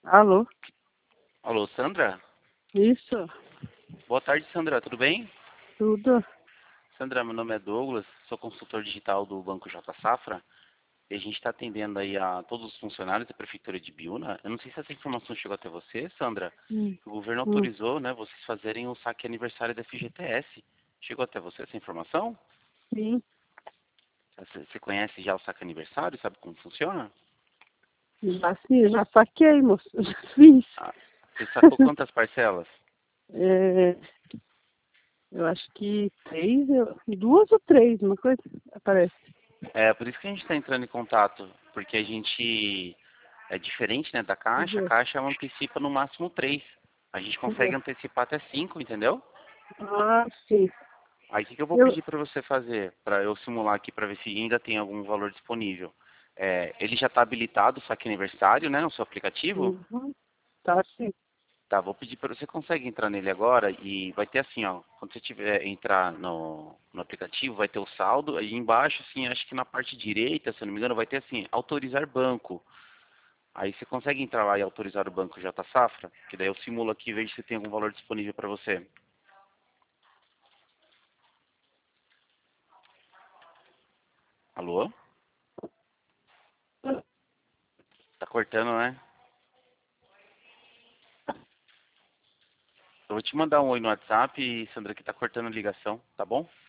Alô? Alô, Sandra? Isso, Boa tarde, Sandra. Tudo bem? tudo. Sandra, meu nome é Douglas, sou consultor digital do Banco J Safra e a gente está atendendo aí a todos os funcionários da Prefeitura de Biúna. Eu não sei se essa informação chegou até você, Sandra. Hum, O governo hum, autorizou, né, vocês fazerem o saque aniversário da FGTS. Chegou até você essa informação? sim, Você conhece já o saque aniversário? Sabe como funciona? já fiz, já saquei, moço, já fiz. Ah, você sacou quantas parcelas? É, eu acho que duas ou três, uma coisa, parece. É por isso que a gente está entrando em contato, porque a gente é diferente, né, da Caixa. A Uhum, Caixa ela antecipa no máximo 3. A gente consegue uhum. antecipar até 5, entendeu? Ah, sim. Aí o que eu vou Eu, pedir para você fazer, para eu simular aqui para ver se ainda tem algum valor disponível. Ele já está habilitado o saque aniversário, né, no seu aplicativo? uhum, tá sim. Tá, vou pedir para você consegue entrar nele agora e vai ter assim, ó, quando você tiver entrar no aplicativo, vai ter o saldo, aí embaixo, assim, acho que na parte direita, se eu não me engano, vai ter assim, autorizar banco. Aí você consegue entrar lá e autorizar o banco J Safra, que daí eu simulo aqui e vejo se tem algum valor disponível para você. Alô? Tá cortando, né? Eu vou te mandar um oi no WhatsApp, Sandra, que tá cortando a ligação, tá bom?